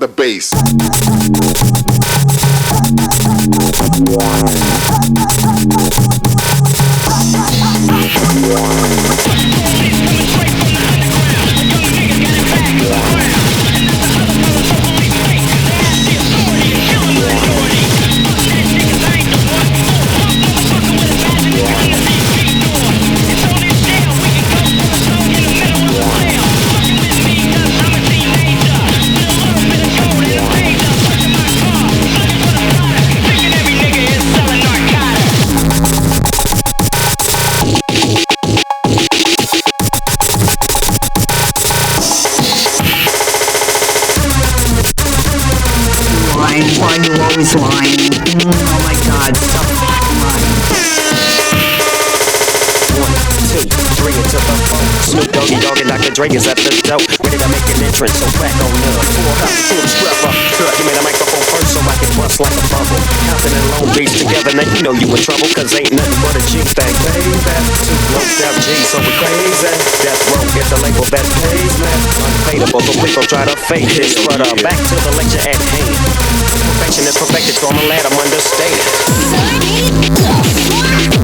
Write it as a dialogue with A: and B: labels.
A: the bass.
B: Why you always lying? Oh my God, stop lying.
C: 1, 2, 3 into the phone. Snoop Doggy Dogg and Dr. Dre is at the door, ready to make an entrance, so crack on up. Full house, full strap up, cut. Give me the microphone first so I can bust like a bubble. Compton and Long Beach together, now you know you in trouble, cause ain't nothing but a G thing, baby. Two loped out G, so we crazy. Death Row, get the label that pays, man. Unfadable, so please don't try to fake this. But back to the lecture at hand. Perfection is perfected, so I'm a lad, I'm understated.